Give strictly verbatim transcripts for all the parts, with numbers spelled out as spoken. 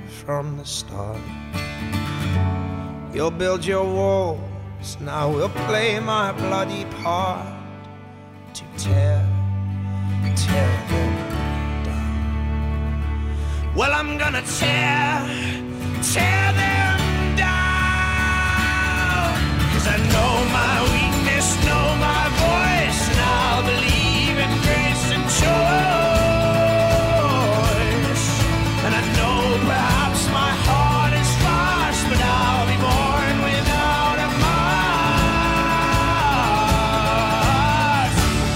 from the start. You'll build your walls, now we'll play my bloody part to tear, tear them down. Well, I'm gonna tear, tear them down, 'cause I know my weakness, know my voice, and I'll believe in grace and choice. And I know perhaps my heart is fast, but I'll be born without a mask.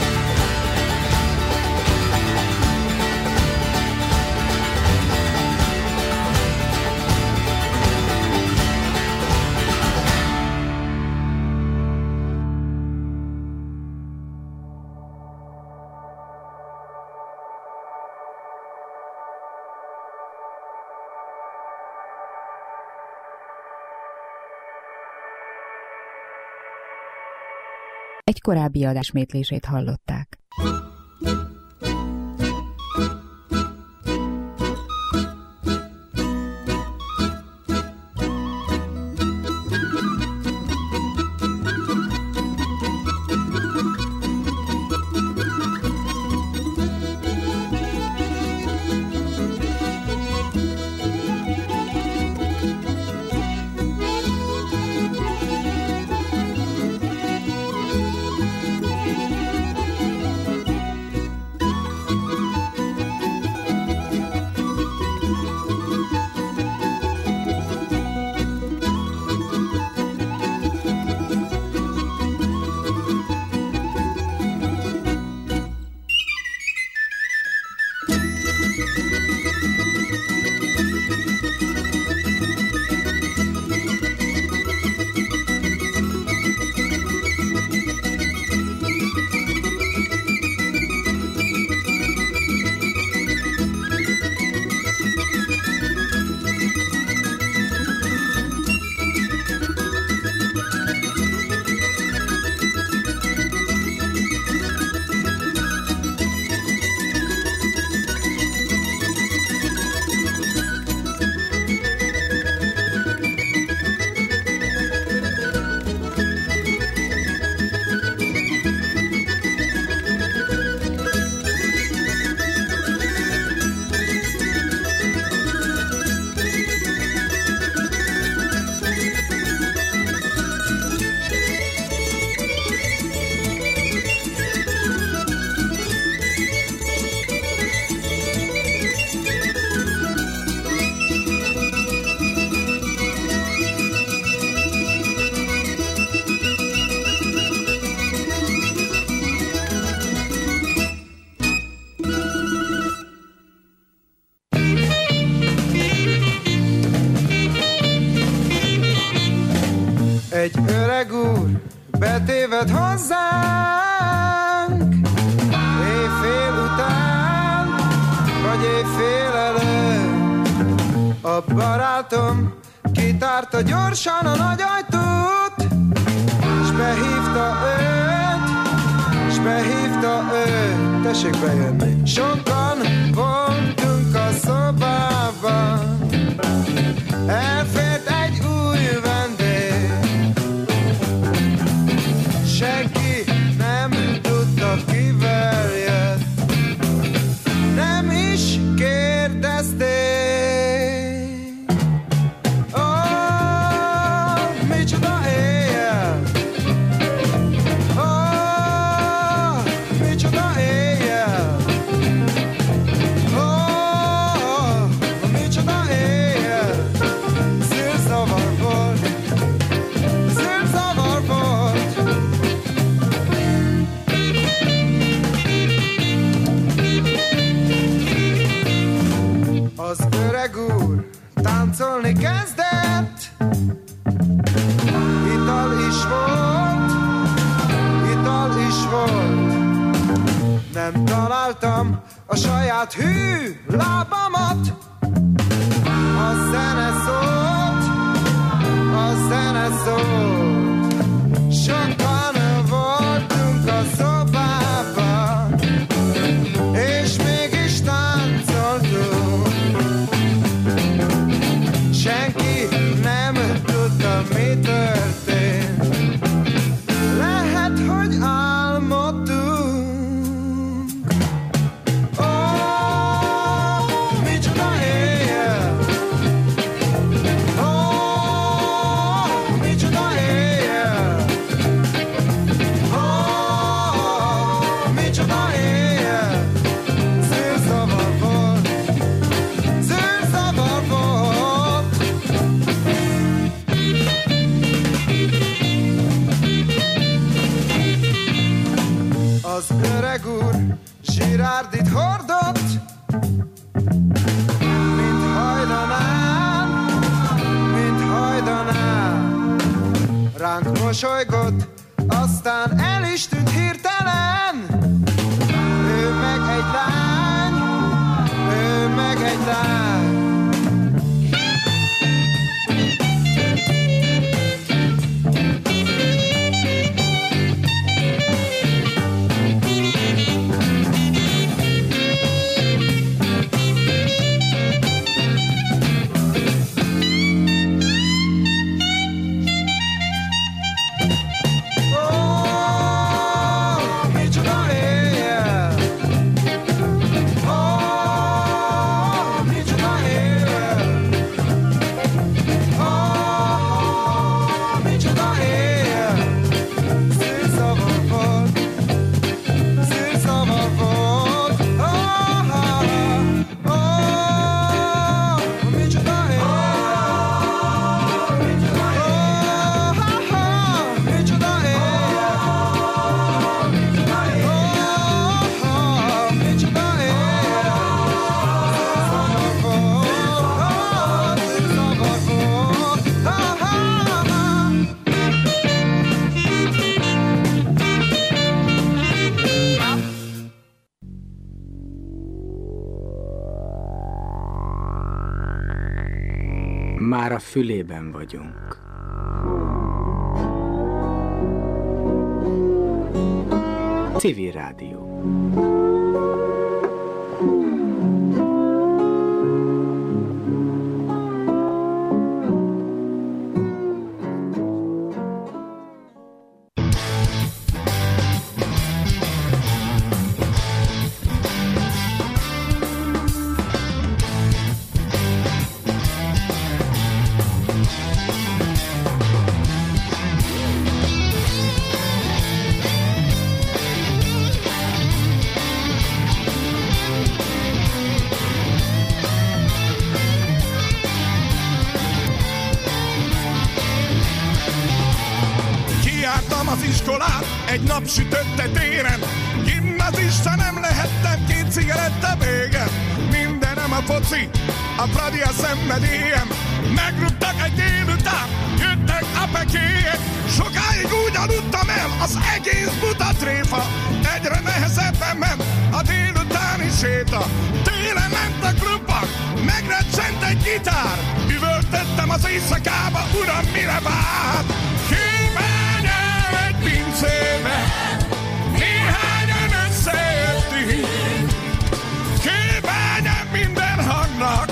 Egy korábbi adás ismétlését hallották. Egy öreg úr betéved hozzánk, éjfél után, vagy éjfél előtt. A barátom kitárta gyorsan a nagy ajtót, s behívta őt, s behívta őt. Tessék bejönni. Sokan voltunk a szobában, elfért egy új vendég. Senki nem tudta, kivel jött, nem is kérdezték. Ó, micsoda éjjel! Ó, micsoda éjjel! Ó, micsoda éjjel! Zűrzavar volt, zűrzavar volt. Az öreg úr táncolni kezdett, ital is volt, ital is volt. Nem találtam a saját hű lábamat, a zene szólt, a zene szólt. Sokan voltunk a szobában, és mégis táncoltunk. mosolygott, aztán el is tűnt hirtelen. Ő meg egy lány, ő meg egy lány. Már a fülében vagyunk. Civil Rádió. Egy napsütötte téren, gimnazista nem lehettem, két cigaretta vége. Mindenem a foci, a Fradi a szenvedélyem. Megrúgtak egy délután, jöttek a pekélyek. Sokáig úgy aludtam el, az egész buta tréfa. Egyre nehezebben ment a délutáni séta. Télen ment a klubban, megrecsent egy gitár. Üvöltöttem az éjszakába, uram, mire vár? Kimenjem egy pincébe, néhányan összejöttünk. Kimenjem minden hangnak,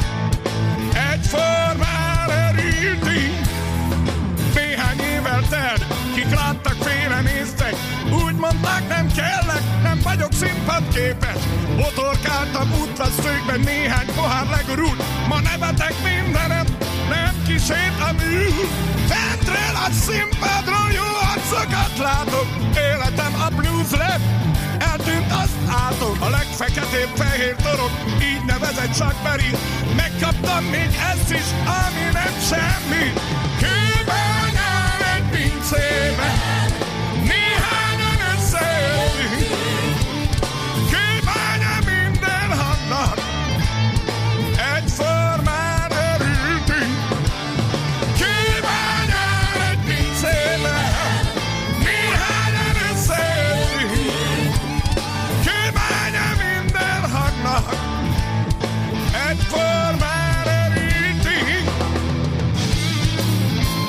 egyformán örültünk. Néhány évvel telt, kik láttak, félrenéztek. Úgy mondták, nem kellek, nem vagyok színpadképes. Botorkáltam útvesztőkben, néhány pohár legurult. Ma nevetek mindenem, nem kísért a mű. Fentről a színpadról jó arcokat látok. Életem a blues rap, eltűnt, azt látok. A legfeketébb fehér torok, így nevezett Chuck Berry. Megkaptam még ezt is, ami nem semmi. Kőbányán egy pincébe, néhányan összejöttünk. Kőbányán minden hangnak, egyformán örültünk. Kőbányán egy pincébe, néhányan összejöttünk. Kőbányán minden hangnak, egyformán örültünk.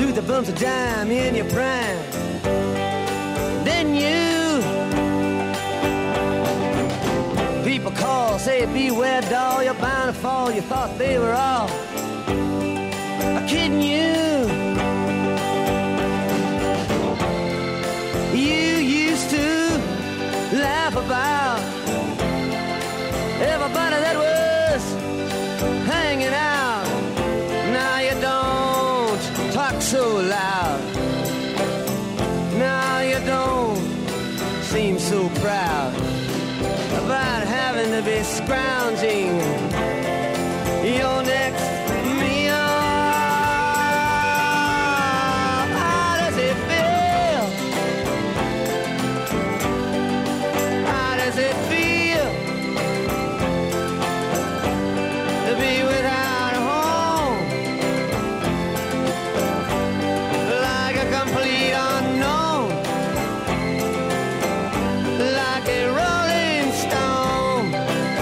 you, the bumps a dime in your prime. Then you, people call, say beware doll, you're bound to fall. You thought they were all kidding you. You used to laugh about everybody that was hanging out. Now you don't talk so loud. Now you don't seem so proud about having to be scrounging your next meal. How does it feel? How does it feel to be without a home? Like a complete unknown, like a rolling stone.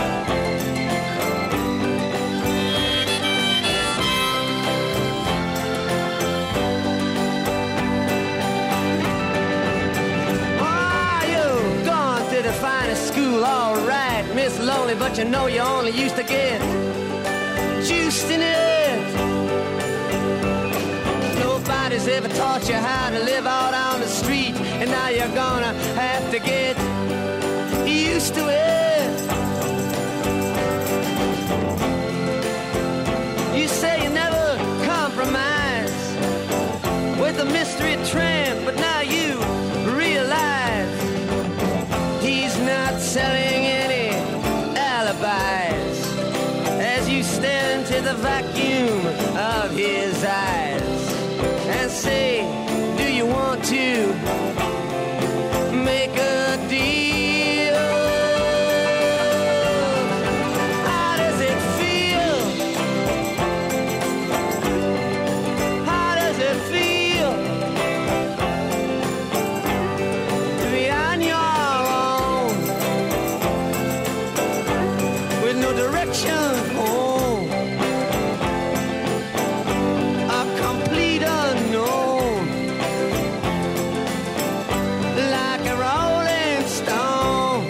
Oh, you've gone to the finest school, all right, Miss Lonely, but you know you only used to get juiced in it. Nobody's ever taught you how to live out on the street, and now you're gonna have to get used to it. You say you never compromise with the mystery tramp, but now you realize he's not selling any alibis as you stare into the vacuum of his eyes and say, do you want to make a deal? How does it feel? How does it feel to be on your own with no direction home? A complete unknown, like a rolling stone.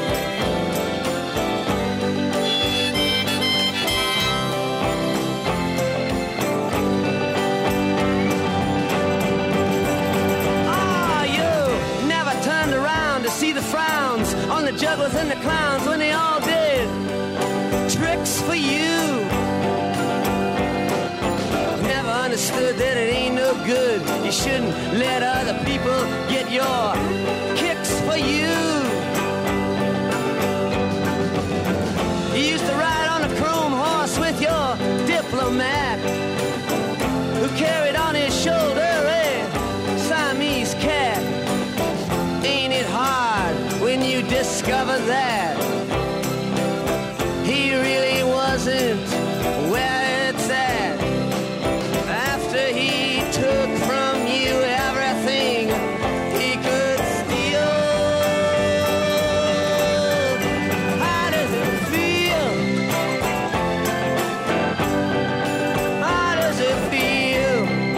Ah, you never turned around to see the frowns on the jugglers and the clowns when they all did tricks for you. Never understood that it ain't no good. You shouldn't let other people get your kicks for you. You used to ride on a chrome horse with your diplomat, who carried on his shoulder a Siamese cat. Ain't it hard when you discover that he really wasn't where it's at? After he took from you everything he could steal. How does it feel? How does it feel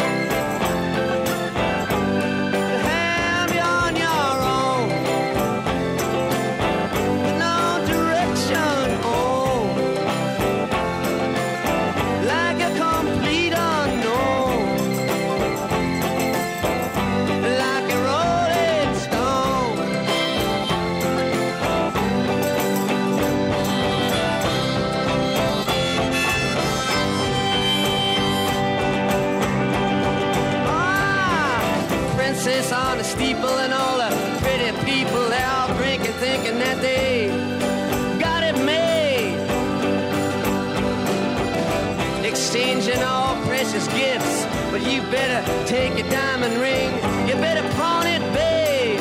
to have you on your own with no direction home, like a complete unknown, like a rolling stone? Ah, princess on the steeple and all the pretty people, they're all drinking, thinking that they got it made, exchanging all precious gifts. But you better take your diamond ring, you better pawn it, babe.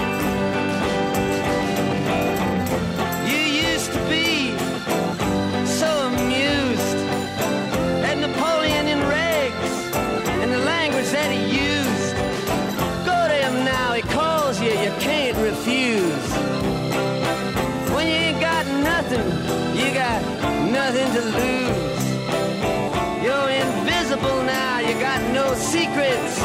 You used to be so amused at Napoleon in rags and the language that he used. Go to him now, he calls you, you can't refuse. When you ain't got nothing, you got nothing to lose. You're invisible now, you got no secrets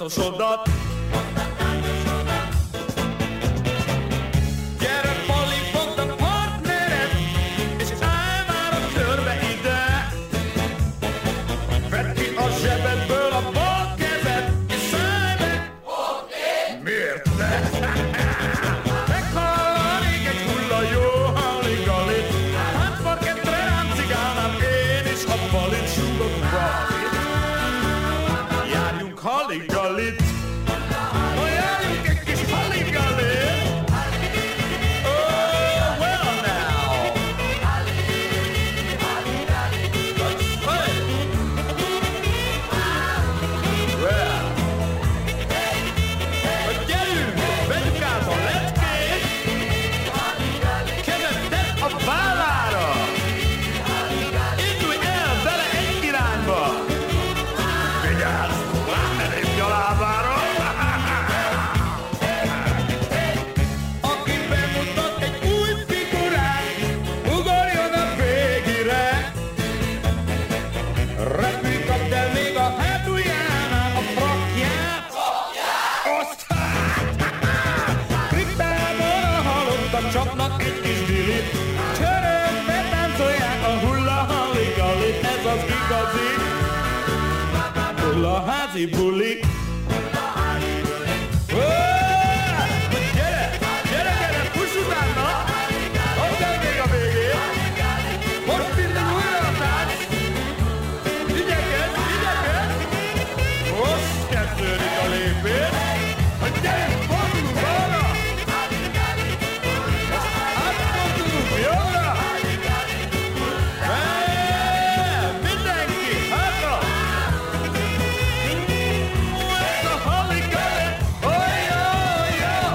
táncosodat. Gyere, Pali, fogd a partnered, és állj már a körbe ide. Vedd ki a zsebedből a bal kezed, és szállj be. Miért ne? Meghallanék egy hulla jó halligalit, hát parkettre ráncigálnám én is a Palit, súgok valamit. Járjunk halligalit, oh, járjunk egy kis halligalit. Oh, well now. Hey. Well. Hogy gyerünk, vegyük át a leckét, kezed tedd a vállára, indulj el bele egy irányba. Vigyázz, ne lépj a lábára. Aki bemutat egy új figurát, ugorjon a végére. Repülj, kapd el még a hátuljánál a frakját. Osztát! Kriptában a halottak csapnak egy kis dilit. Csörögve táncolják a hulla-halligallit. Ez az igazi hulla-házi buli. Ó, gyere, gyere, gyere, fuss utána! Add el még a végén! Most minden újra a tánc! Igyekezz, igyekezz! Most kezdődik a lépés! Hogy gyere, fordulunk balra! Átfordulunk jobbra! Eee, mindenki, hátra! Ez a halligalit! Oh, jó, jó!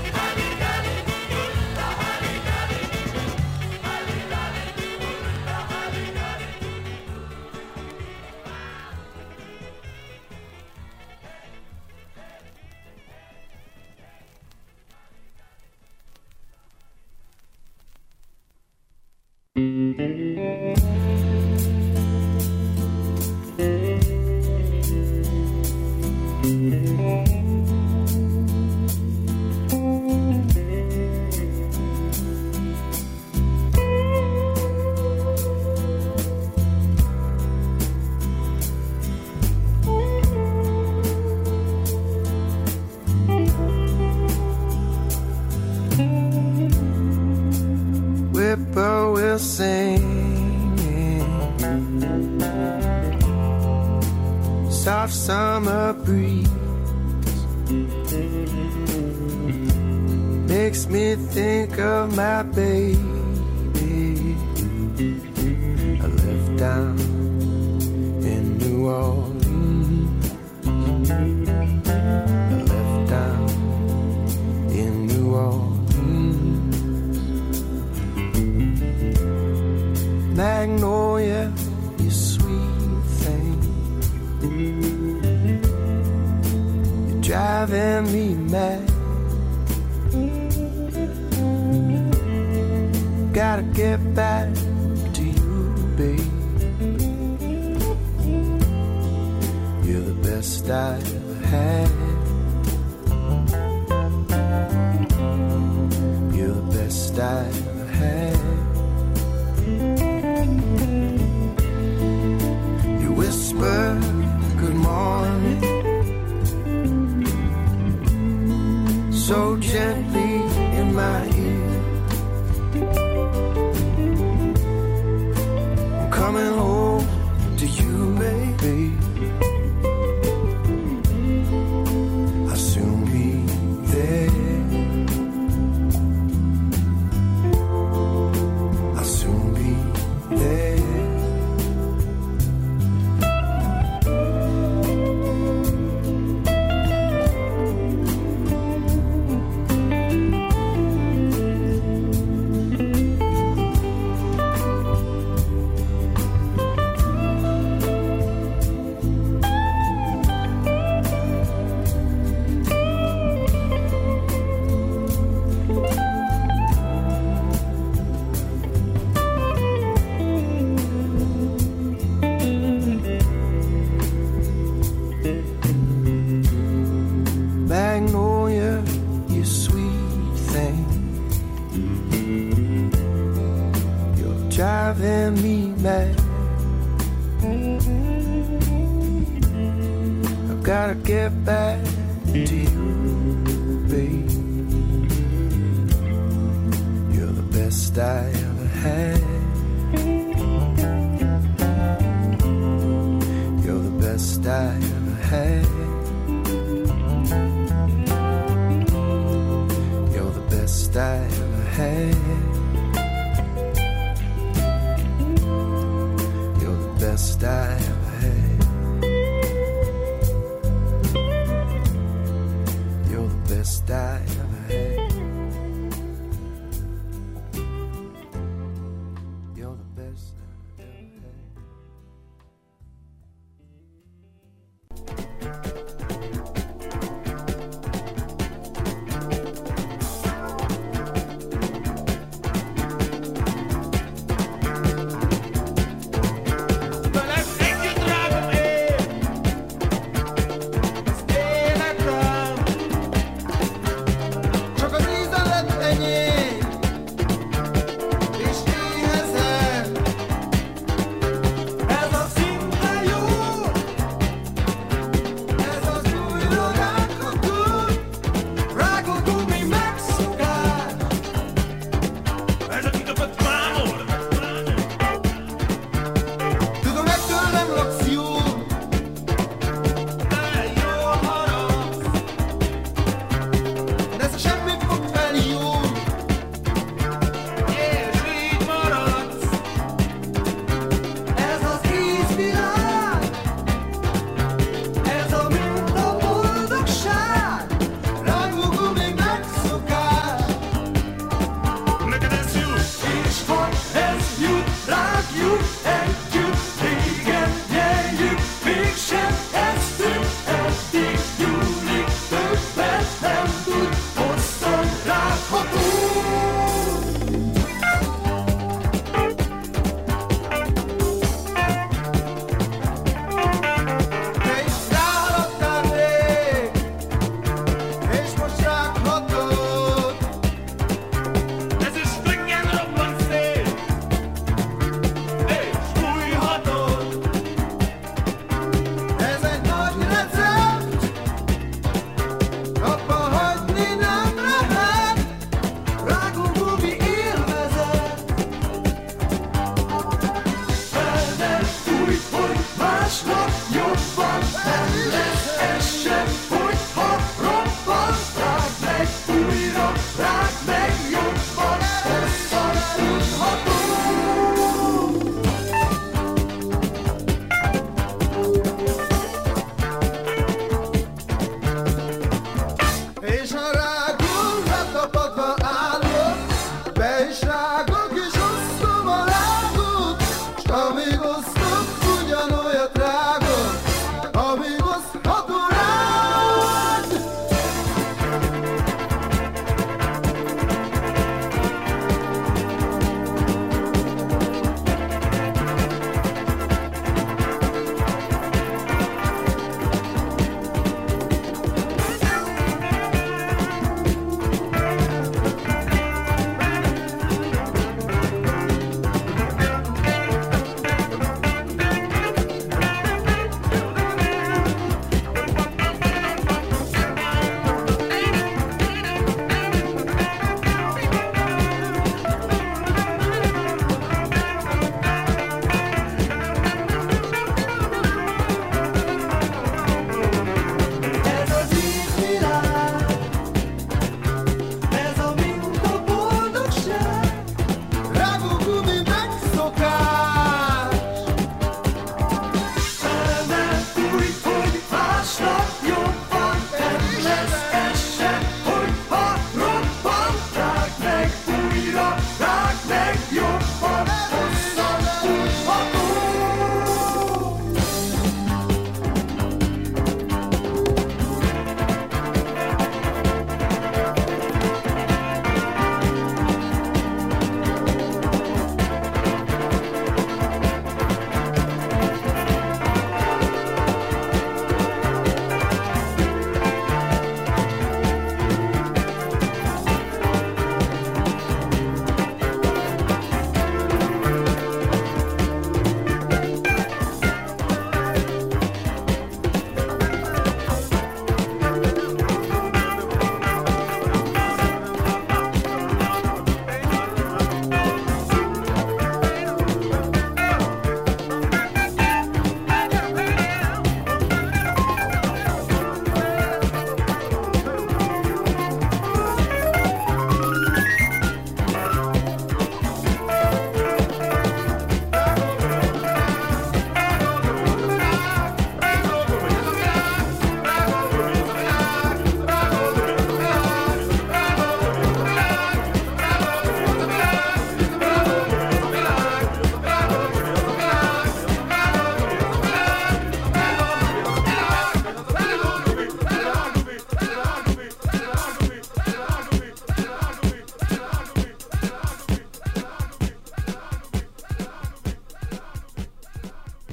Whippoorwill singing, soft summer breeze makes me think of my baby. I left down in New Orleans. I left down in New Orleans. Magnolia, you sweet thing, you're driving me mad. Gotta get back to you, babe. You're the best I ever had. You're the best I ever had. You whisper good morning so gently in my ear. I'm coming home to you, baby. I'll soon be there. I'll soon be there. driving me mad. I've gotta get back to you, babe. You're the best I ever had. You're the best I ever had. You're the best I ever had. You're the best I ever had. You're the best I ever had. You're the best I ever had.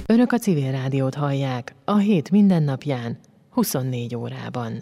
Önök a Civil Rádiót hallják a hét minden napján, huszonnégy órában.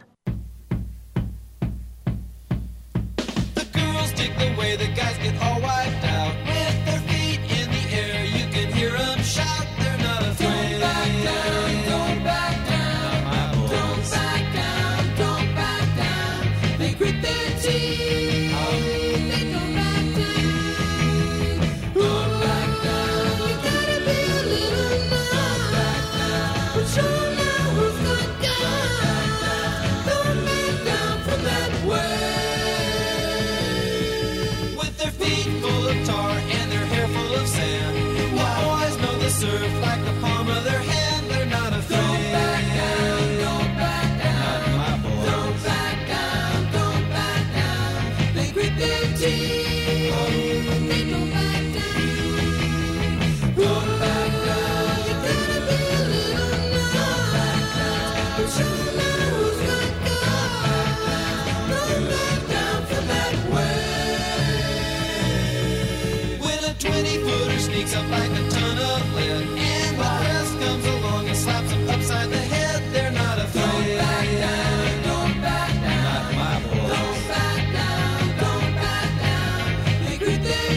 The girls dig the way the guys get all wiped out. With their feet in the air, you can hear them shout. They're not afraid. Don't back down, don't back down. Don't back down, don't back down. They grit their teeth. They don't back down. Don't back down. You gotta be a little numb. Don't back down. But show now who's got guns. Don't back down from that way. With their feet full of tar and their hair full of sand, the boys know the surf like the palm of their hand. They're not afraid. Don't back down, don't back down. Not my boys. Don't back down, don't back down. They grit their teeth. They don't back down. Don't back down. You gotta be a little numb. Don't back down. But show now who's got guns. Don't back down from that way. When a twenty-footer sneaks up like